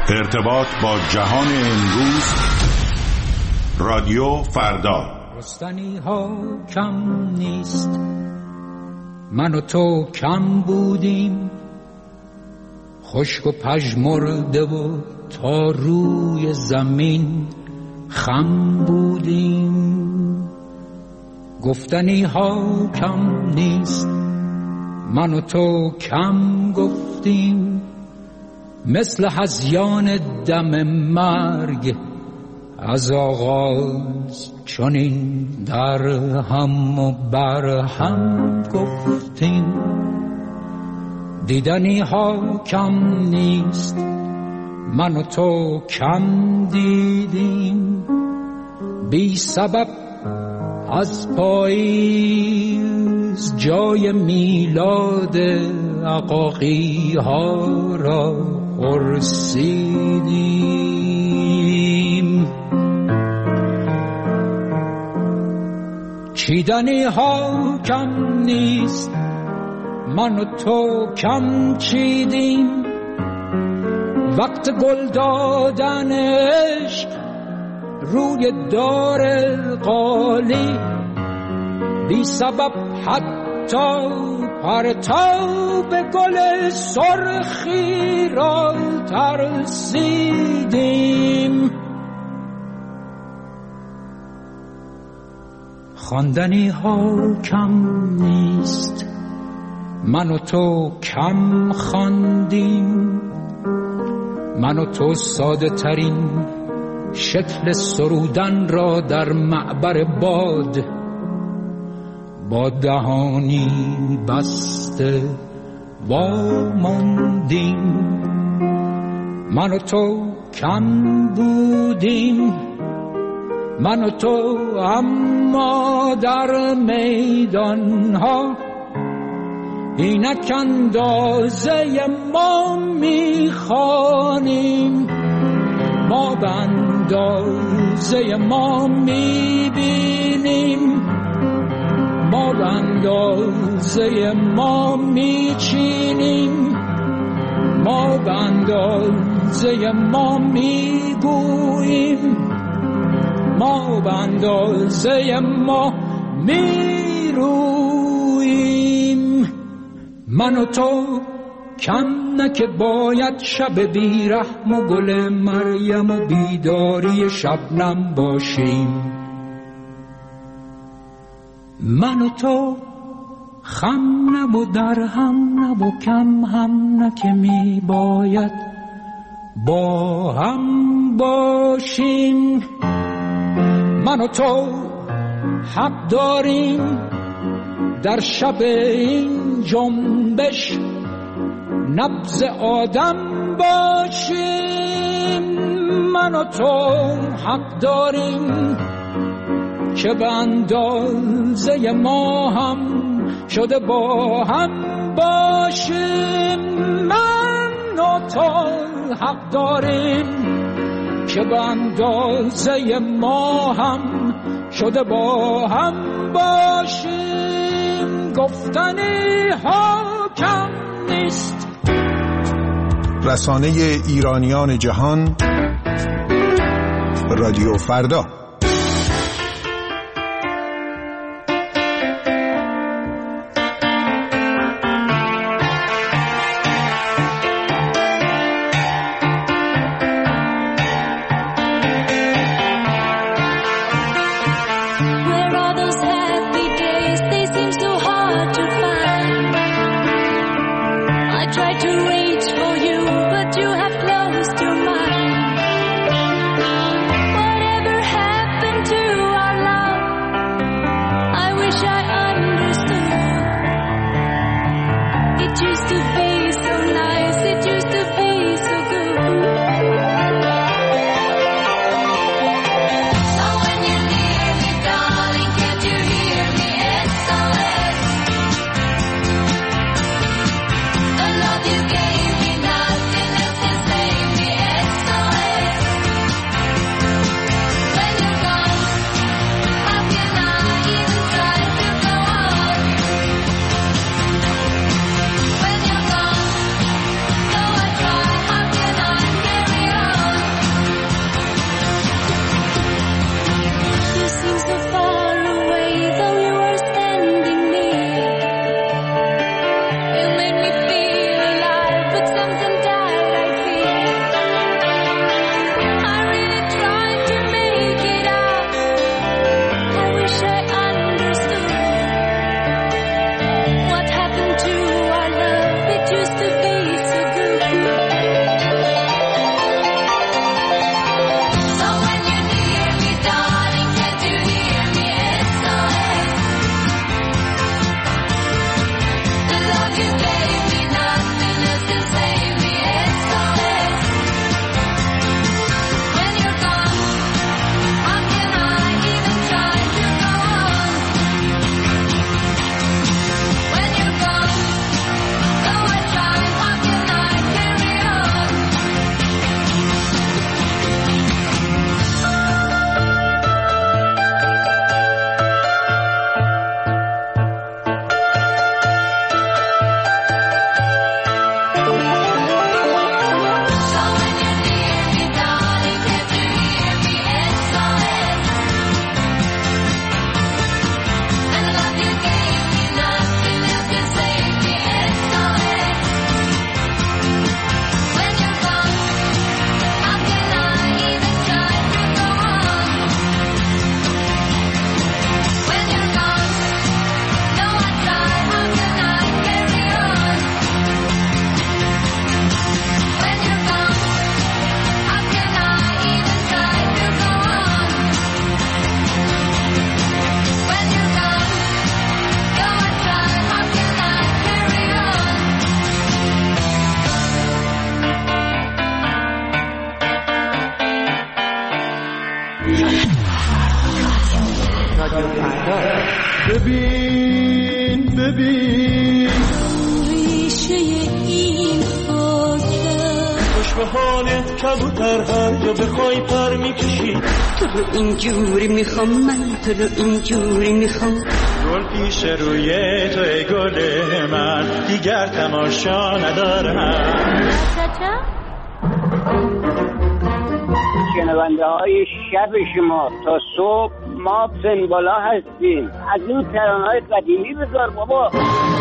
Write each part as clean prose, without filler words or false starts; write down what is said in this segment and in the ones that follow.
ارتباط با جهان امروز. رادیو فردا. رستنی ها کم نیست، من و تو کم بودیم، خشک و پژمرده و تا روی زمین خم بودیم. گفتنی ها کم نیست، من و تو کم گفتیم، مثل هذیان دم مرگ از آغاز چنین در هم و بر هم گفتیم. دیدنی ها کم نیست، من و تو کم دیدیم، بی سبب از پاییز جای میلاد عقاقی ها را پرسیدیم. چیدنی ها کم نیست، من و تو کم چیدیم، وقت گل دادن عشق روی دار قالی، بی سبب حتی پرتاب گل سرخی را ترسیدیم. خواندنی ها کم نیست، من و تو کم خواندیم، من و تو ساده ترین شکل سرودن را در معبر باد با دهانی بسته واماندیم. من و تو کم بودیم، من و تو اما در میدان ها اینک اندازه ما میخوانیم، ما به اندازه ما میبینیم، ما به اندازه ما میچینیم، ما به اندازه ما میگوییم، ما به اندازه ما میرویم. من و تو کم نه که باید شب بیرحم و گل مریم و بیداری شبنم باشیم. من و تو خم نه و در هم نه و کم هم نه که می باید با هم باشیم. من و تو حق داریم در شب این جنبش نبض آدم باشیم. من و تو حق داریم که به اندازه ما هم شده با هم باشیم. من و تو حق داریم که به اندازه ما هم شده با هم باشیم. گفتنی ها کم نیست. رسانه ایرانیان جهان، رادیو فردا. Whatever happened رادیو فردا. ببین ریشه این خاکه خوش به حالت کبوتر هر جا بخوای پر میکشی. تو رو اینجوری میخوام من، تو رو اینجوری میخوام. گل پیش روی توی گل من، دیگر تماشا ندارم. شنونده های شب شما تا صبح ما فنبالا هستیم. از این ترانه‌های قدیمی بذار بابا.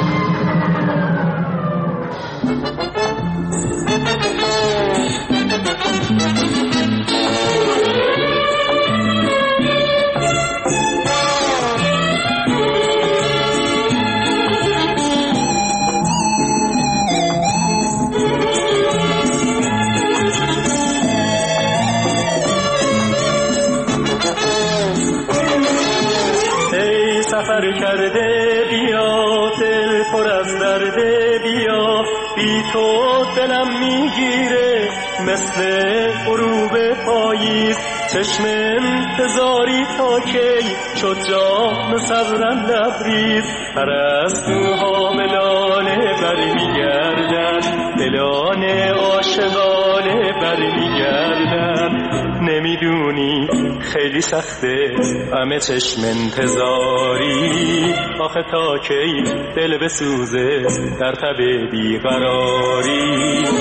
سفر کرده بیا، دل پر از درده بیا، بی تو دلم میگیره مثل غروب پاییز. چشم انتظاری تا کی شد جام صبرم لبریز. پرستوها ملانه برمیگردن، دلان عاشقانه برمیگردن. نمیدونی خیلی سخته همه چشم انتظاری. آخه تا کی دل بسوزه در تب بیقراری.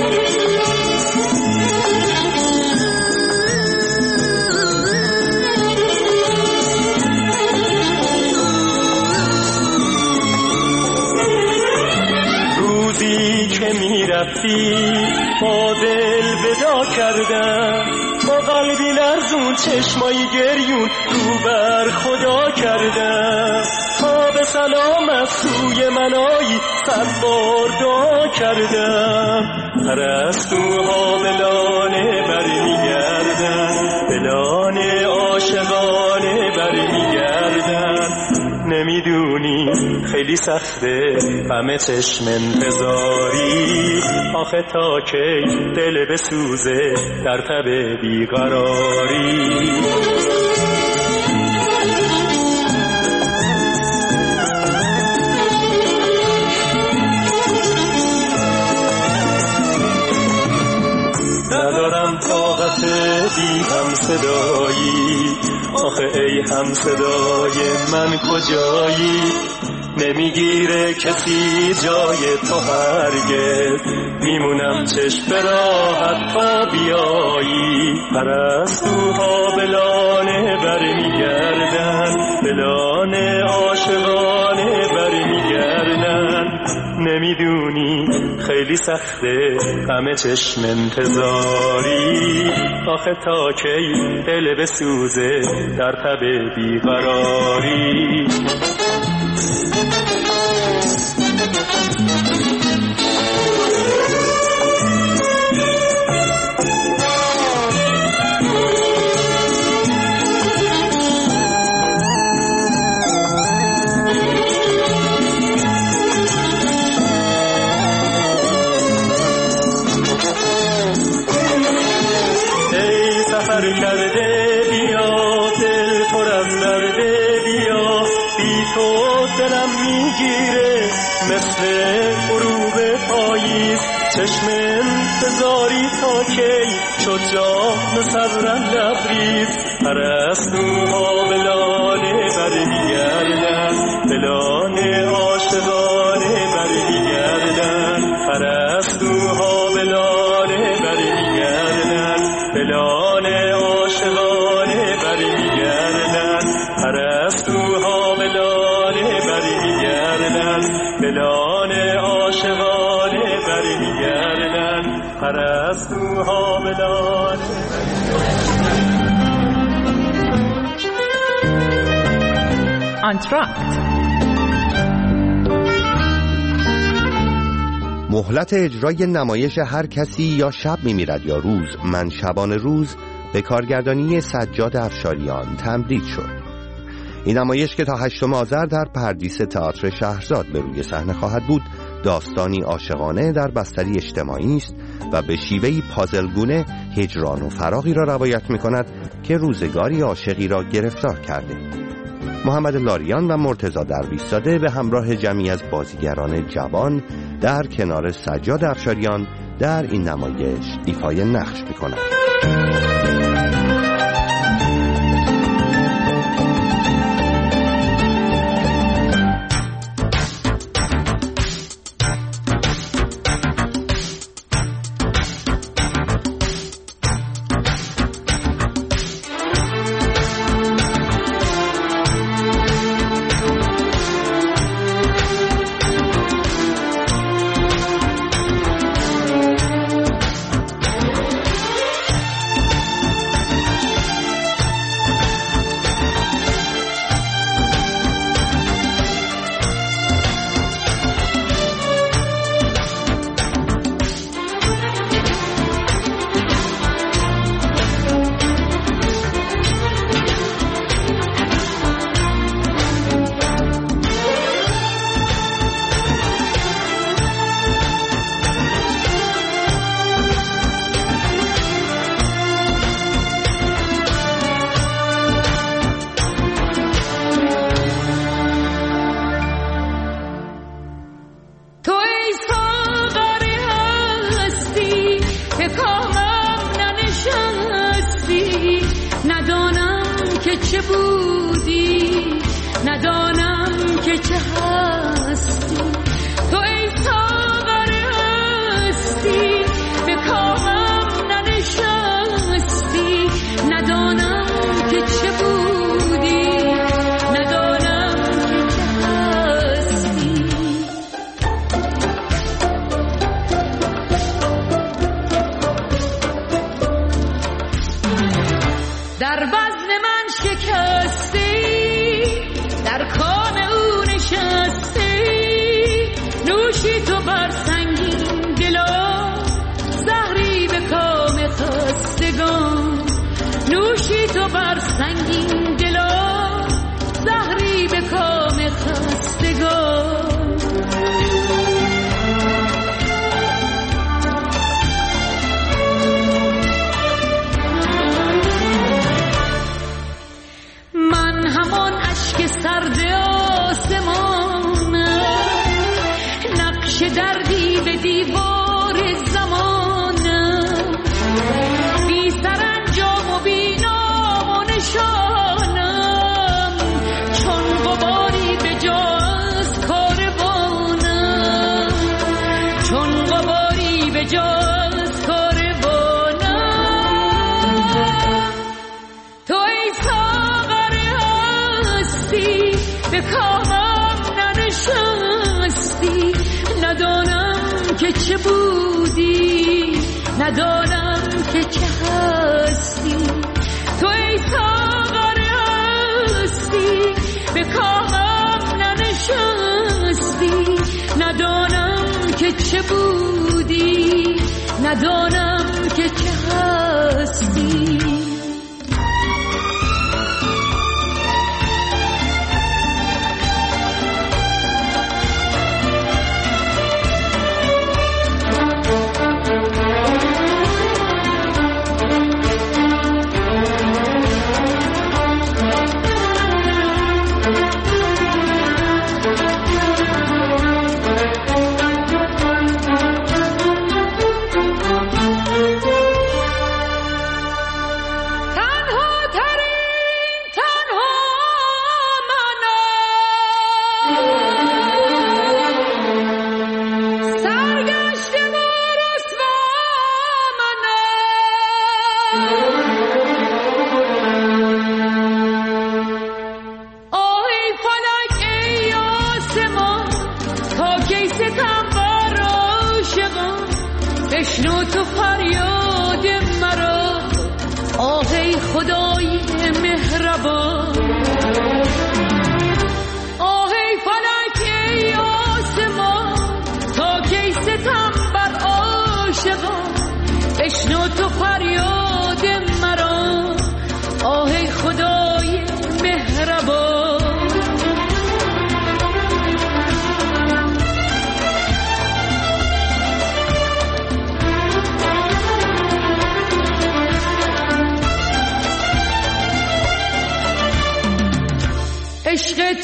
روزی که میرفتی با دل ودا کردم، با قلبی لرزون چشمایی گریون رو بر خدا کردم. تا به سلام از سوی منایی 100 بار دعا کردم. پرستوها بلانه برمیگردن، بلانه عاشقانه برمیگردن. نمیدونی خیلی سخته همه چشم انتظاری. آخه تا کی دل بسوزه در تب بیقراری. ندارم طاقت بی هم صدایی. آخه ای هم صدای من کجایی؟ نمیگیره کسی جای تو هرگز. میمونم چشم راحت تا بیایی. پرستوها بلانه برمیگردن، بلانه عاشقانه برمیگردن. نمیدونی خیلی سخته همه چشم انتظاری. آخه تا کی دل بسوزه در تب بیقراری. سفر کرده بیا، دل پر از درده بیا، بی تو دلم میگیره مثل غروب پاییز. چشم انتظاری تا کی شد جام صبرم لبریز. پرستوها بلانه برمیگردن، بلانه عاشقانه برمیگردن. پرستوها بلانه برمیگردن، بلانه عاشقانه برمیگردن. پرستوها بلانه برمیگردن، بلانه عاشقانه برمیگردن. پرستوها بلانه. آنتراکت مهلت اجرای نمایش هر کسی یا شب میمیرد یا روز من شبان روز به کارگردانی سجاد افشاریان تمدید شد. این نمایش که تا 8 آذر در پردیس تئاتر شهرزاد به روی صحنه خواهد بود، داستانی عاشقانه در بستری اجتماعی است و به شیوهی پازلگونه هجران و فراقی را روایت می‌کند که روزگاری عاشقی را گرفتار کرده. محمد لاریان و مرتضی درویش‌زاده به همراه جمعی از بازیگران جوان در کنار سجاد افشاریان در این نمایش ایفای نقش می‌کنند.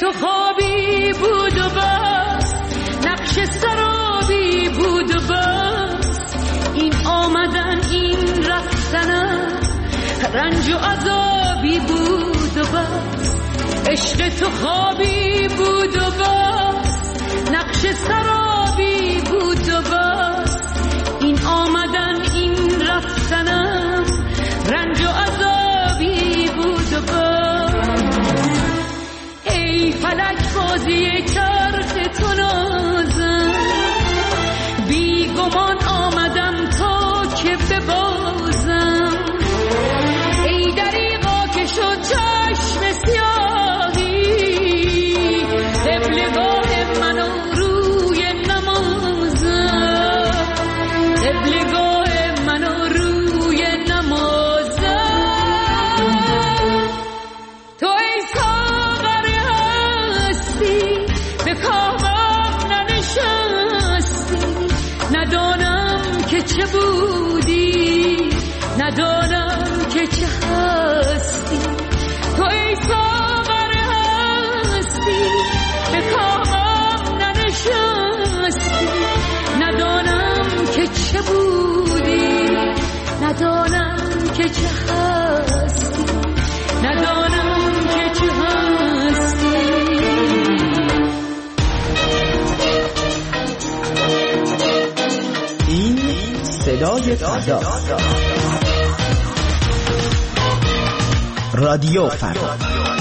تو خوابی بود و بس، نقش سرابی بود و بس. این آمدن این رفتنم رنج و عذابی بود و بس. عشق تو خوابی بود و بس، نقش سرابی بود و بس. این آمدن این رفتنم رنج و عذابی بود و بس. ای فلک بازی چرخ تو نازم، بی گمان آمدم تا که ببازم. ای دریغا که شد چشم سیاهی، قبلگاه منو روی نمازم، قبلگاه منو روی نمازم. تو ای ساغر هستی به کامم ننشستی، ندانم که چه بودی، ندانم که چه هستی. تو ای ساغر هستی به کامم ننشستی، ندانم که چه بودی، ندانم که چه هستی، ندانم که چه هستی. این صدای فردا، رادیو فردا.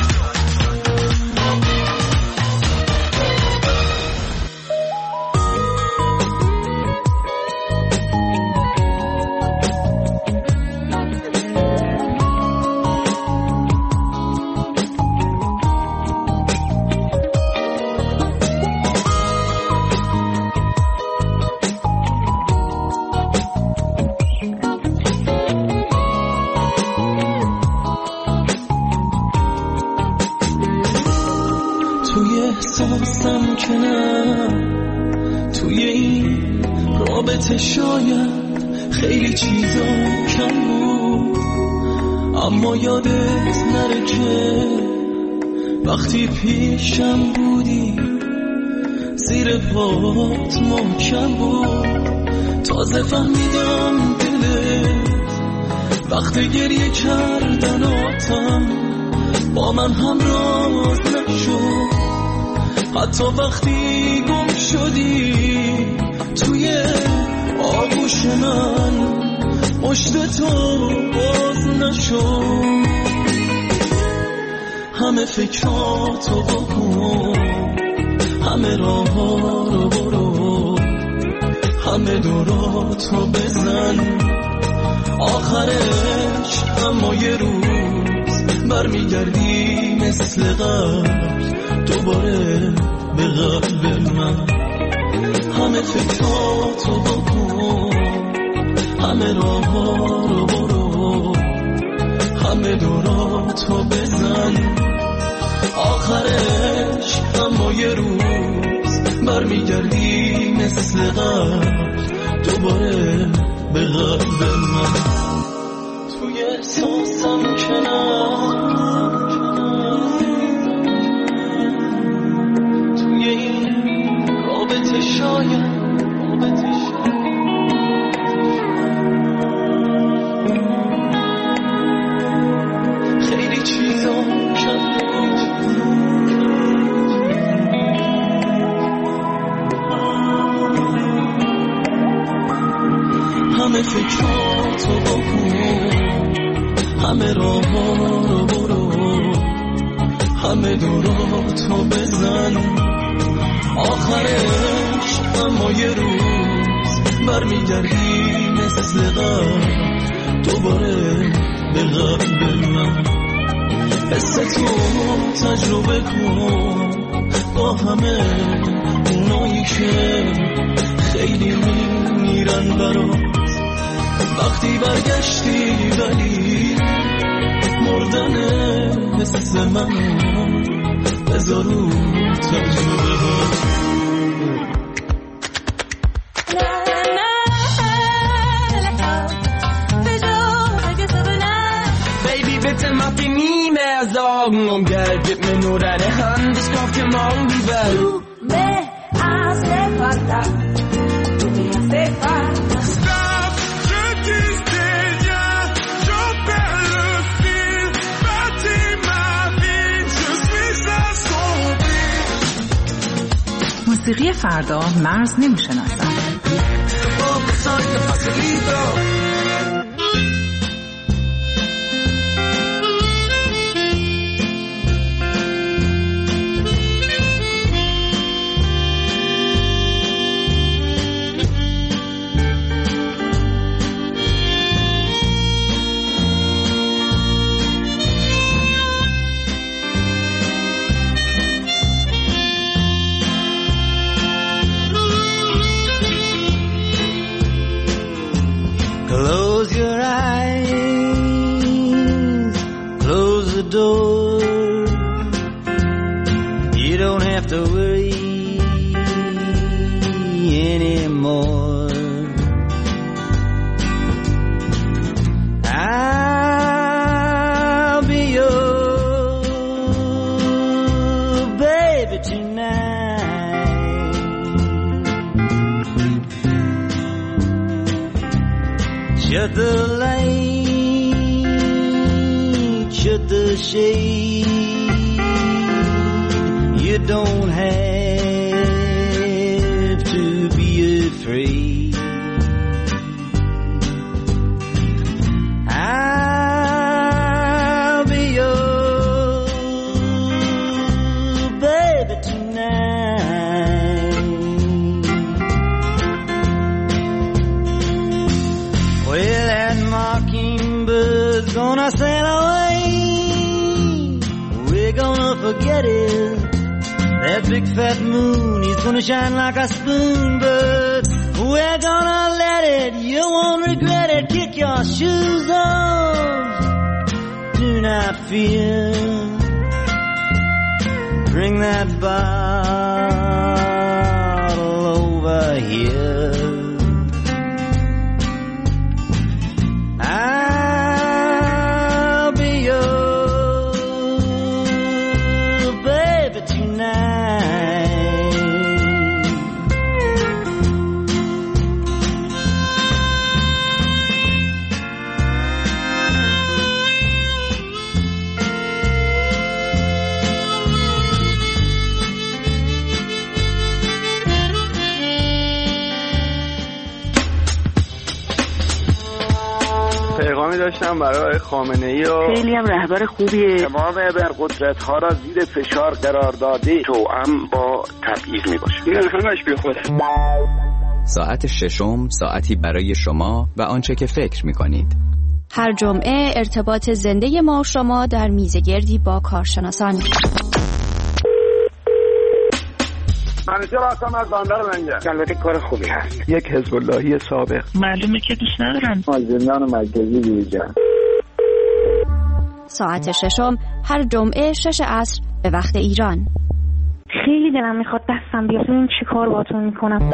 شاید خیلی چیزا کم بود، اما یادت نره که وقتی پیشم بودی زیر پات محکم بود. تازه فهمیدم دلت وقت گریه کردناتم با من همراز نشد. حتی وقتی گم شدی توی آغوش من پشت تو باز نشد. همه فکراتو بکن، همه راه ها رو برو، همه دوراتو بزن. آخرش اما یه روز برمیگردی مثل قبل دوباره به قلب من. همه فکراتو بکن، همه راه ها رو برو، همه دوراتو بزن. آخرش اما یه روز برمیگردی مثل قبل دوباره به قلب من. توی احساسم کنار، توی این رابطه شاید خیلی چیزا کم بود. همه فکراتو بکن، همه راه ها رو برو، همه دوراتو بزن. آخرش اما یه روز برمیگردی مثل قبل دوباره به قلب من. حس تو تجربه کن با همه اونایی که خیلی میمیرن برات. وقتی برگشتی ولی مردن حس منو بذار رو تجربه ها. Baby, bitte mach auf die nie mehr Sorgen um Geld. Gib mir nur deine Hand, ich kauf dir morgen die Welt. Du me hace falta, du me hace falta. Stop, je disais rien, je perds le fil. Bâtis ma vie, je suis assombri. موسیقی فردا مرز نمیشناسد. Close your eyes, close the door. You don't have to worry anymore. I'll be your baby tonight. Shut the light, shut the shade. You don't have to be afraid. I'll be your baby tonight. Well, that mockingbird's gonna sail away. We're gonna forget it. That big fat moon, he's gonna shine like a spoon, but we're gonna let it. You won't regret it. Kick your shoes off. Do not fear. Bring that bottle over here. I'll be your baby tonight. پیغامی داشتم برای خامنه‌ای و خیلی هم رهبر خوبیه. تمام ابرقدرت‌ها را زیر فشار قرار داده توأم با تبعیض میباشه. این همش بیخوده. ساعت ششم ساعتی برای شما و آنچه که فکر می‌کنید. هر جمعه ارتباط زنده ما و شما در میزگردی با کارشناسان. منیجر هستم از بندر منجر. البته کار خوبی هست. یک حزب اللهی سابق. معلومه که دوست ندارن. زندان مرکزی بیرجان. ساعت ششم هر جمعه 6 عصر به وقت ایران. خیلی دلم میخواد دستم بیاد ببین چی کار باهاتون میکنم.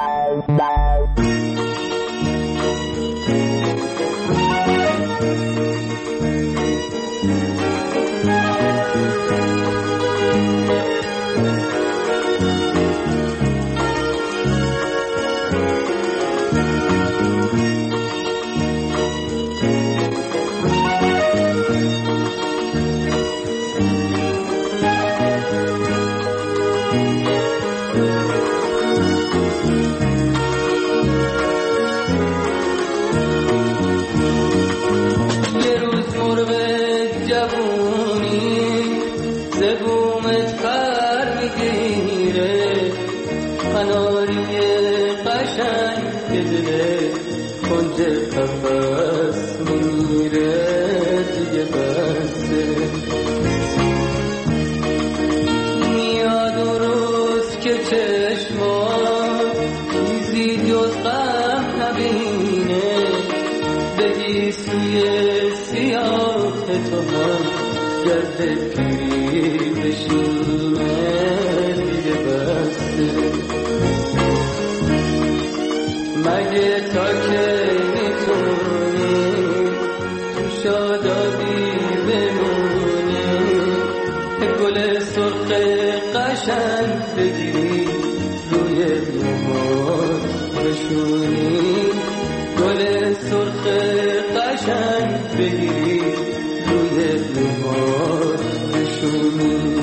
مگه تا که میتونی تو شادابی بمونی قشنگ بگیری روی موهات بشونی.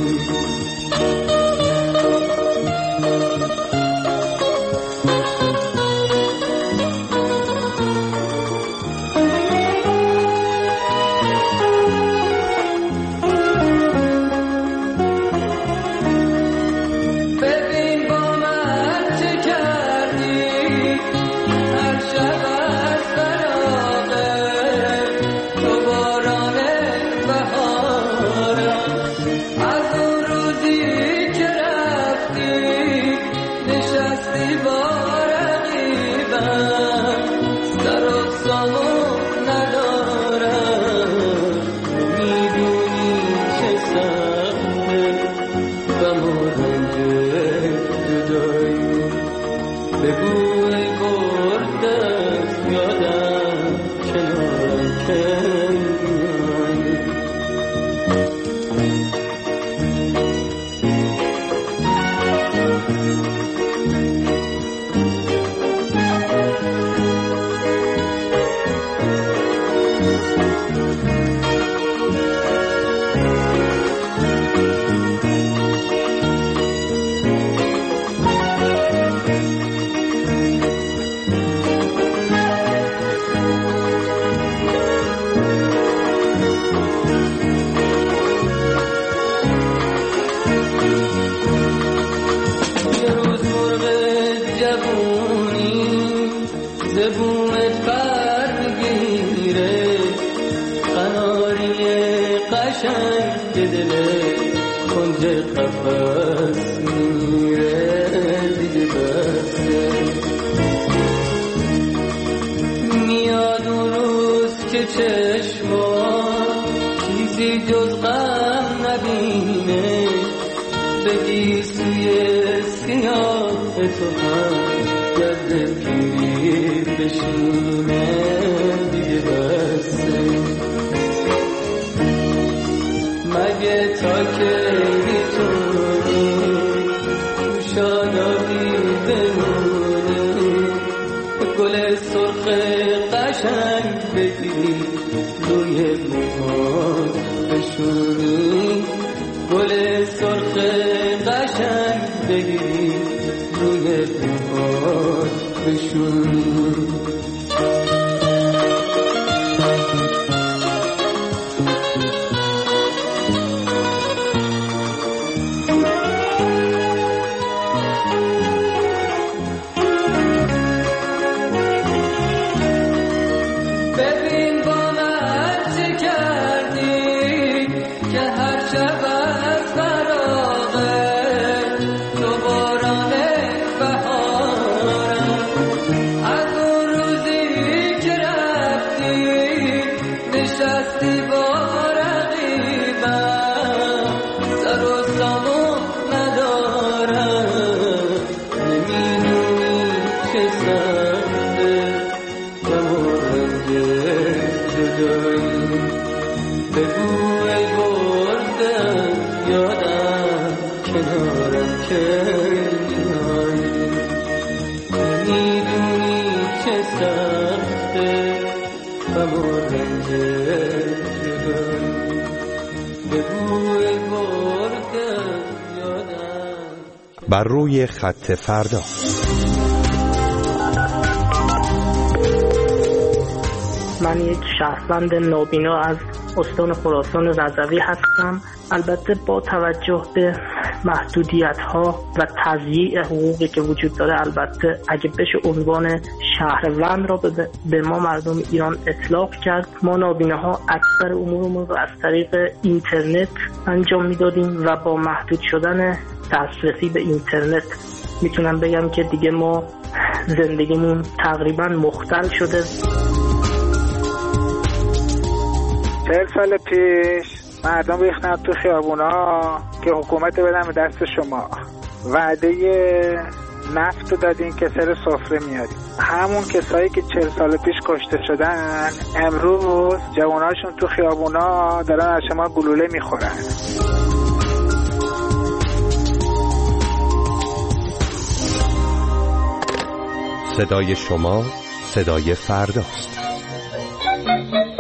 بر روی خط فردا. من یک شهروند نابینا از استان خراسان رضوی هستم. البته با توجه به محدودیت‌ها و تضییع حقوقی که وجود داره، البته اگه بشه عنوان شهروند را به ما مردم ایران اطلاق کرد، ما نابیناها اکثر امورمون رو از طریق اینترنت انجام میدادیم و با محدود شدن دسترسی به اینترنت میتونم بگم که دیگه ما زندگیمون تقریبا مختل شده. 40 سال پیش مردم ریختن تو خیابونا که حکومت بدن به دست شما. وعده نفت دادین که سر سفره میاریم. همون کسایی که 40 سال پیش کشته شدن امروز جواناشون تو خیابونا دارن از شما گلوله میخورن. صدای شما صدای فرداست.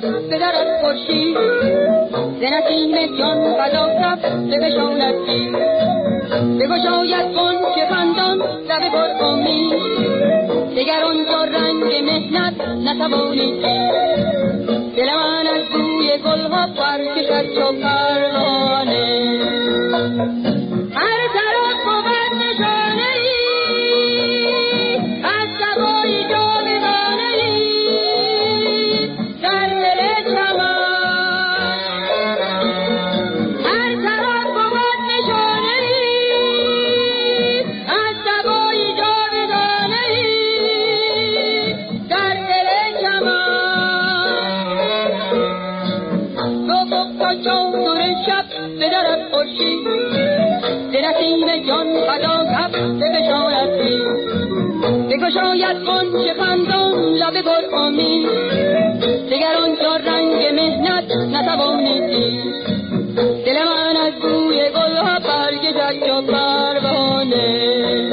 به درد خورشید ز نسیم جان فضا کف بفشاند تیر بگشاید غنچه خندان لب پر امید دگر آنجا رنگ مهنت نتوانید دید دل من از بوی گلها برکشد چو پروانه هر طرف بود نشانه ای از سبای جاودانه ای در دل چمن هر طرف بود نشانه ای از سبای جاودانه ای در دل چمن تو تا چادر شب به درد خورشید ز نسیم جان فضا کف بفشاند تیر بگشاید غنچه خندان لب پر امید دگر آنجا رنگ مهنت نتوانید دید دل من از بوی گلها برکشد چو پروانه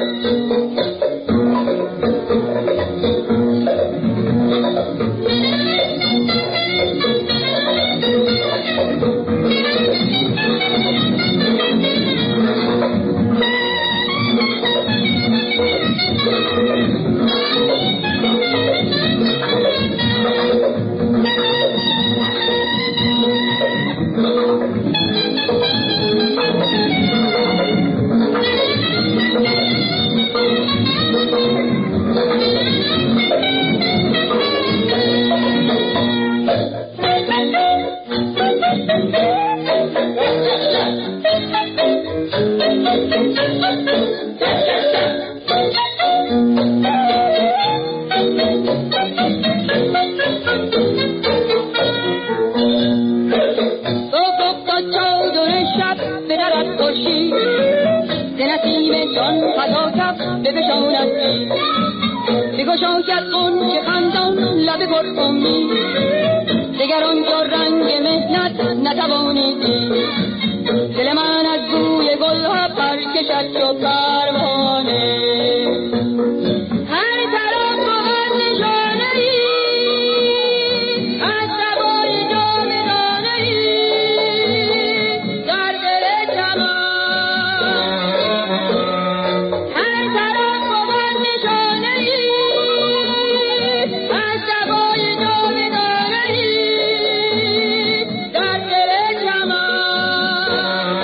بگشاید غنچه خندان لب پر امید دگر آنجا رنگ مهنت نتوانید دید دل من از بوی گلها برکشد چو پروانه هر طرف بود نشانه ای از سبای جاودانه ای در دل چمن هر طرف بود نشانه ای از سبای جاودانه ای در دل چمن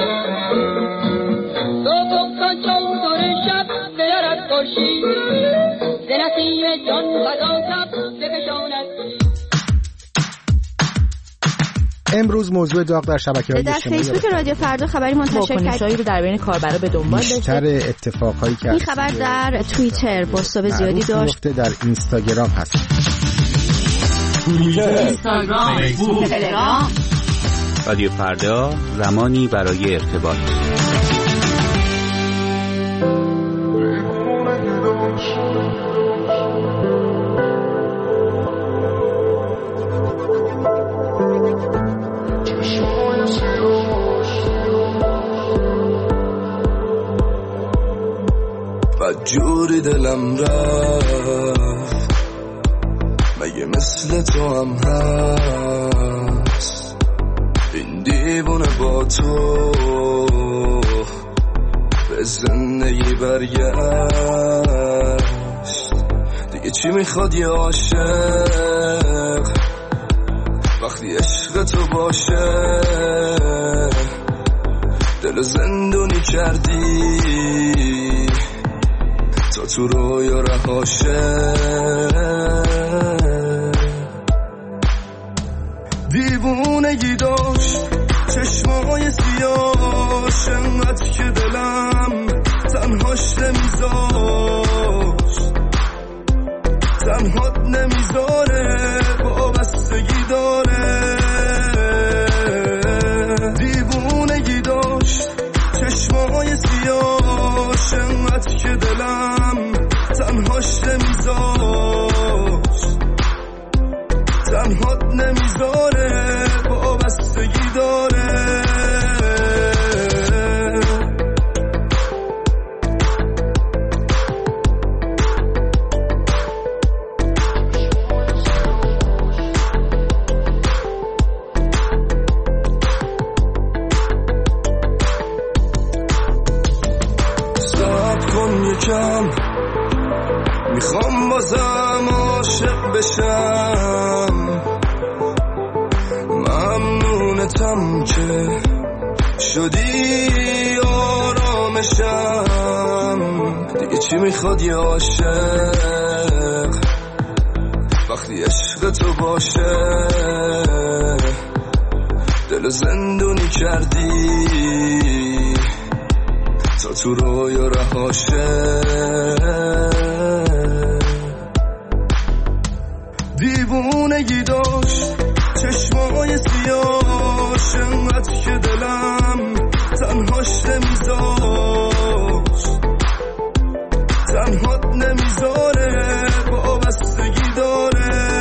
تو تا چادر شب به درد خورشید ز نسیم جان فضا کف بفشاند امروز موضوع داغ در شبکه‌های در اجتماعی فیسبوک رادیو فردا خبری منتشر واکنش‌هایی رو در بین کاربرا به دنبال داشته. بیشتر اتفاقایی که این خبر در توییتر بازتاب زیادی داشت. در اینستاگرام هست. اینستاگرام، فیسبوک، تلگرام. رادیو فردا زمانی برای ارتباط. جوری دلم رفت مگه مثل تو هم هست این دیوونه با تو به زندگی برگشت دیگه چی میخواد یه عاشق وقتی عشق تو باشه دل زندونی کردی تو رویا رهاشه دیوونگی داشت چشمای سیاش انقدر که دلم تنهاش نمیذاشت تنهات نمیذاره وابستگی داره دیوونگی داشت چشمای سیاش انقدر که دلم تنهاش نمیذاشت تنهات نمیذاره وابستگی داره بشم. ممنونتم که شدی آرامشم. دیگه چی میخواد یه عاشق وقتی عشق تو باشه؟ دل زندونی کردی تا تو رویا رهاشه. دیوونگی داشت چشمای سیاش، انقدر که دلم تنهاش نمیذاشت، تنهات نمیذاره، وابستگی داره.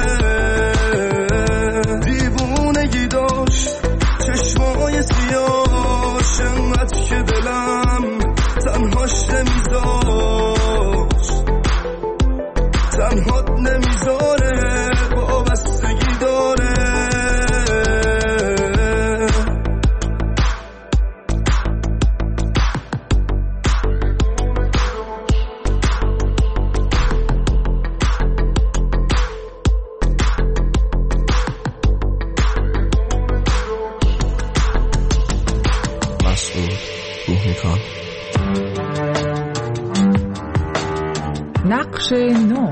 دیوونگی داشت چشمای سیاش، انقدر که دلم تنهاش نمیذاشت، تنهات نمیذاره، وابستگی داره. نقش نو.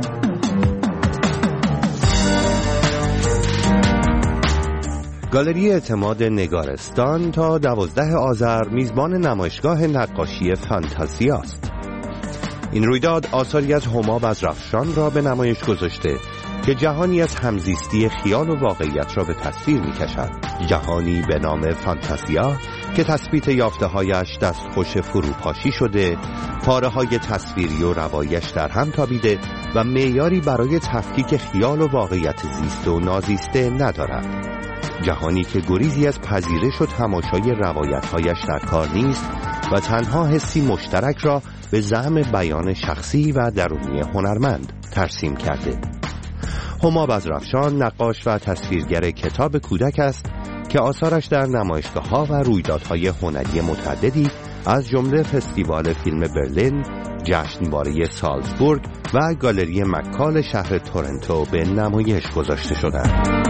گالری اعتماد نگارستان تا 12 آذر میزبان نمایشگاه نقاشی فانتازیا است. این رویداد آثاری از هما بزرافشان را به نمایش گذاشته که جهانی از همزیستی خیال و واقعیت را به تصویر می‌کشد. جهانی به نام فانتازیا که تثبیت یافته‌هایش دستخوش فروپاشی شده، پاره‌های تصویری و روایش در هم تابیده و معیاری برای تفکیک خیال و واقعیت زیسته و نازیسته ندارد. جهانی که گریزی از پذیرش و تماشای روایت‌هایش در کار نیست و تنها حسی مشترک را به زعم بیان شخصی و درونی هنرمند ترسیم کرده. هما بزرافشان نقاش و تصویرگر کتاب کودک است که آثارش در نمایشگاه‌ها و رویدادهای هنری متعددی از جمله فستیوال فیلم برلین، جشنواره سالزبورگ و گالری مکال شهر تورنتو به نمایش گذاشته شدند.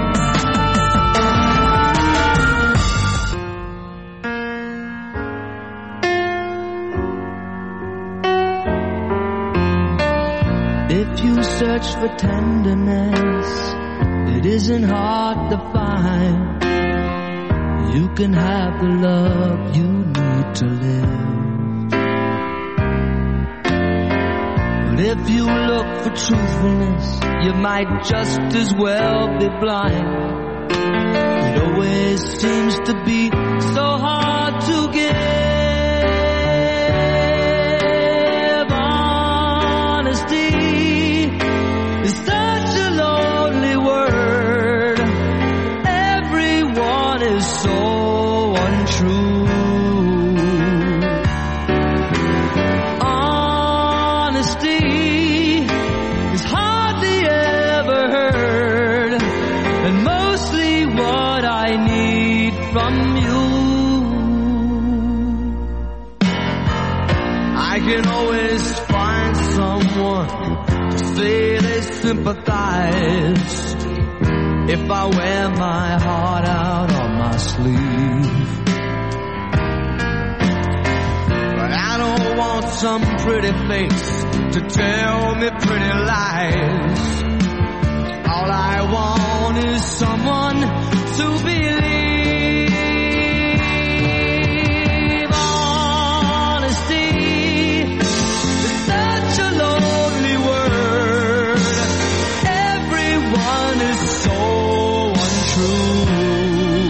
If you search for tenderness, it isn't hard to find. You can have the love you need to live. But if you look for truthfulness, you might just as well be blind. It always seems to be so hard to give. Sympathize if I wear my heart out on my sleeve. But I don't want some pretty face to tell me pretty lies. All I want is someone to believe. Honesty is such a lonely word. Everyone is so untrue.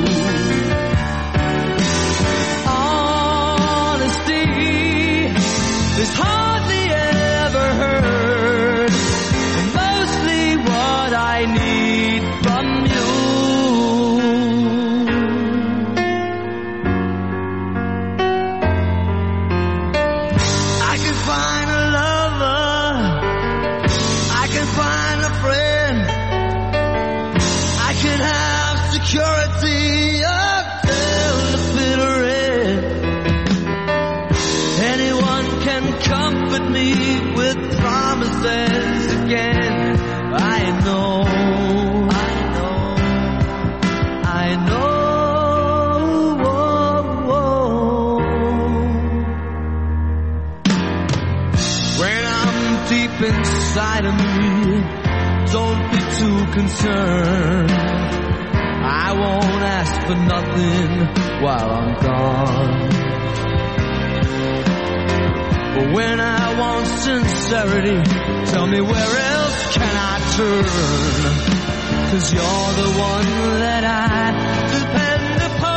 Honesty is hardly ever heard, and mostly Inside of me, don't be too concerned. I won't ask for nothing while I'm gone. But when I want sincerity, tell me where else can I turn? 'Cause you're the one that I depend upon.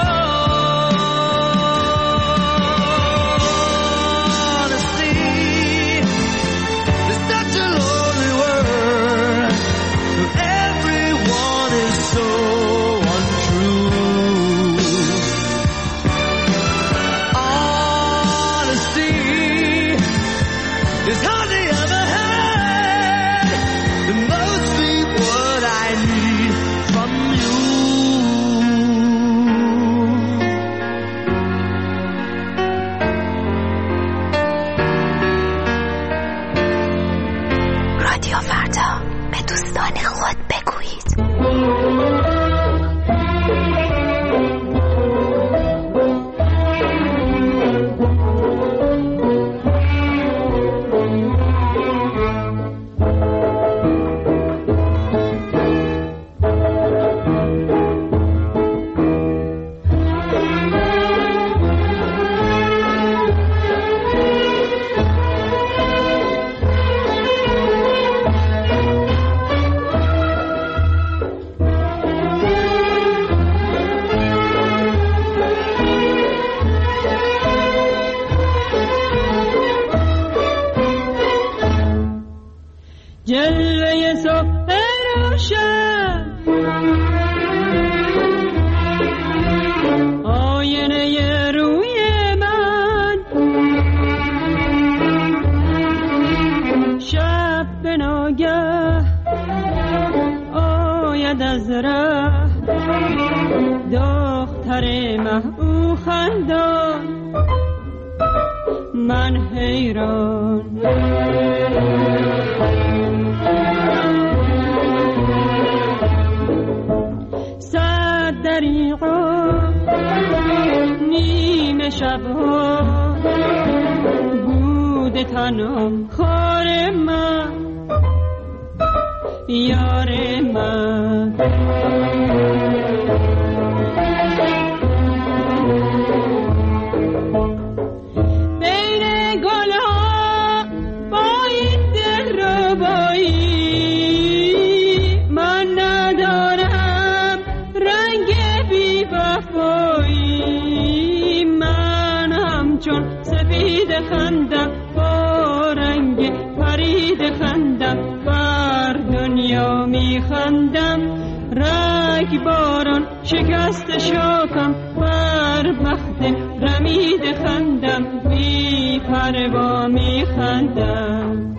جلوه صبح روشن آینه روی من شب به ناگه آید از ره دختر محو خندان من حیران صد دریغا نیمه شبها بود تنها خار من یار من خندم با رنگ پرید خندم بر دنیا می خندم رگ باران شکست شاکم بر بخت رمید خندم بی پروا می خندم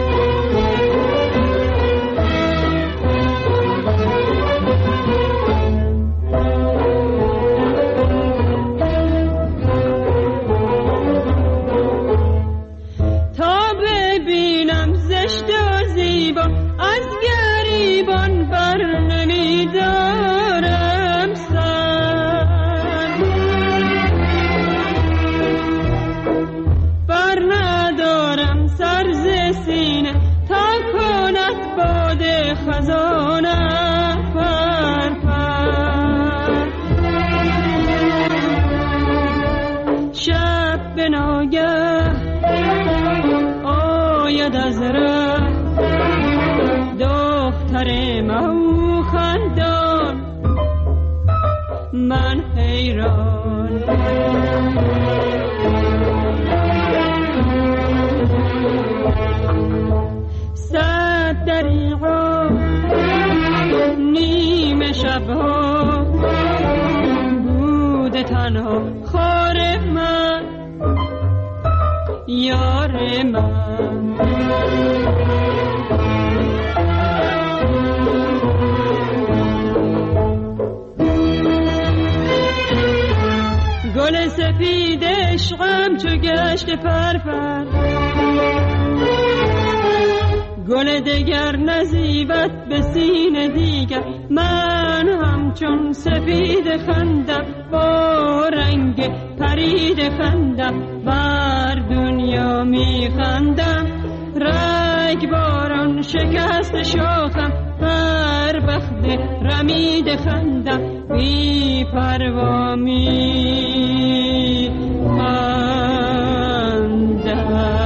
دختر مهو خندان من حیران صد دریغا نیمه شبها بود تنها خار من یار من گل سفید عشقم چو گشت پرپر گل دگر نزیبد به سینه دیگر، من همچون سفید خندم با رنگ پرید خندم، بر دنیا می خندم رگباران شکست شاخم، بر بخت رمید خندم بی پروا می خندم.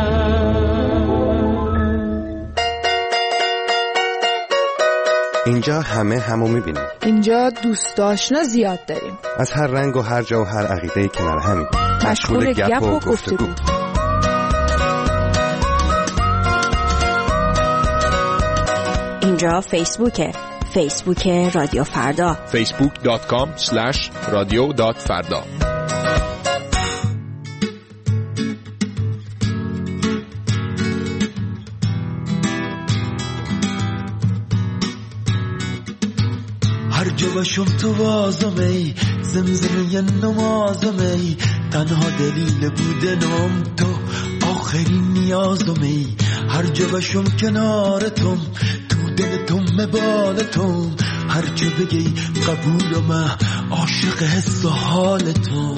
اینجا همو میبینیم. اینجا دوست آشنا زیاد داریم. از هر رنگ و هر جا و هر عقیده‌ای کنار همیم. مشغول گپ و گفتگو. اینجا فیسبوک رادیو فردا. facebook.com/radio.farda. هر جا باشم تو وازمی، زمزمه نمازمی، تنها دلیل بودنم تو آخرین نیازمی. هر جا باشم کنارتم، تو دلتم مبالتم، هر جا بگی قبولم، عاشق حس و حالتم.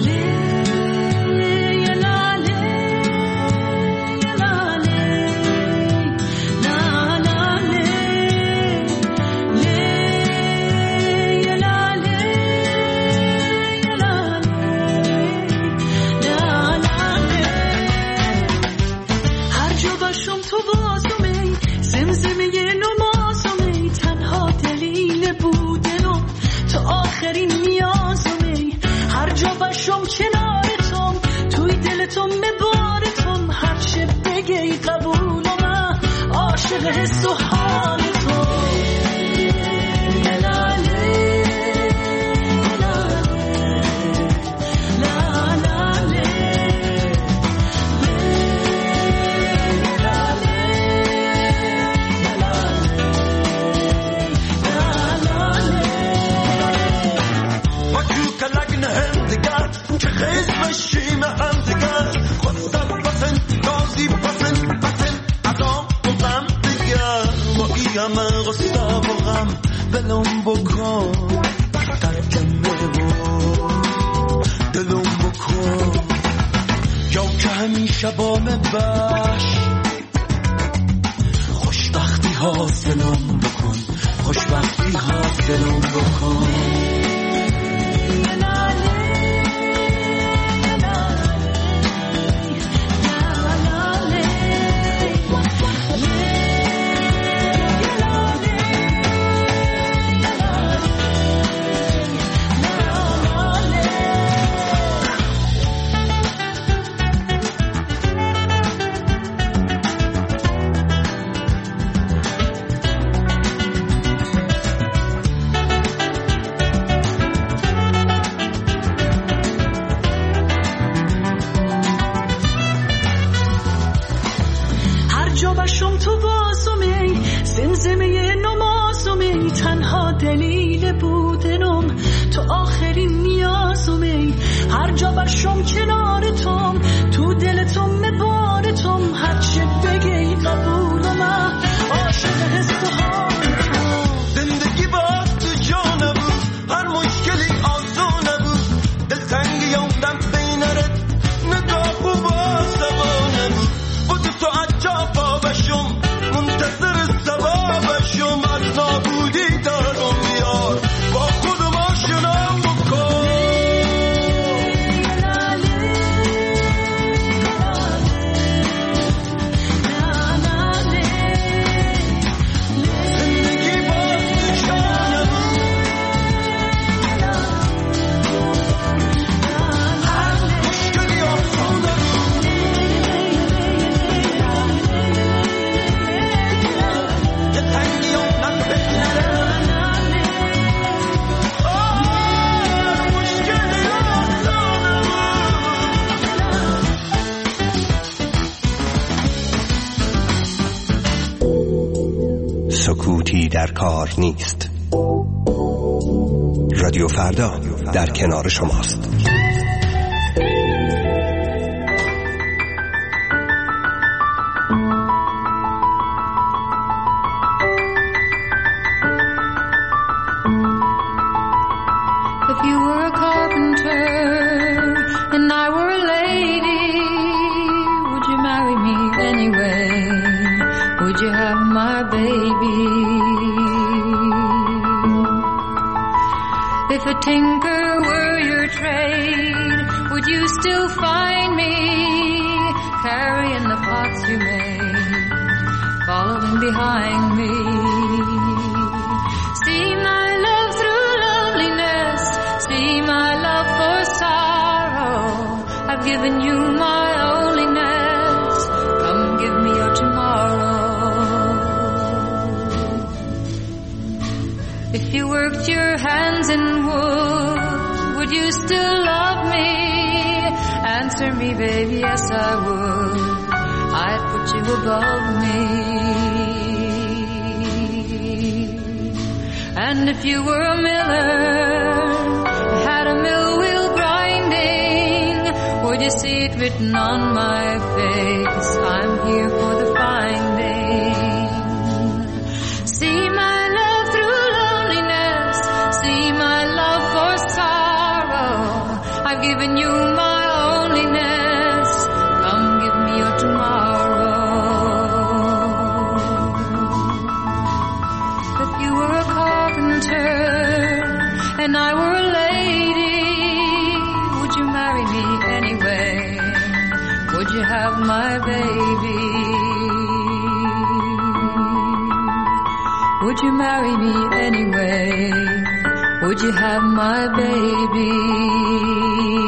حس و حال تو ما تو کلگن هم دگر که خیز بشیم هم دگر خواستم بسن گازی بسن همه غصه و غم بلم بکن، ترکنه و دلم بکن، یا که همیشه با مبش خوشبختی حاصلم بکن، خوشبختی حاصلم بکن. سکوتی در کار نیست. رادیو فردا در کنار شماست. a tinker were your trade, would you still find me carrying the pots you made, following behind me? See my love through loneliness, see my love for sorrow. I've given you my onlyness, come give me your tomorrow. If you worked your hands in would you still love me? Answer me, baby, yes I would. I'd put you above me. And if you were a miller, had a mill wheel grinding, would you see it written on my face, I'm here for the finding? See my love through loneliness, see my love for sorrow. I've given you my onlyness, come give me your tomorrow. If you were a carpenter and I were a lady, would you marry me anyway? Would you have my baby? Would you marry me anyway? Would you have my baby?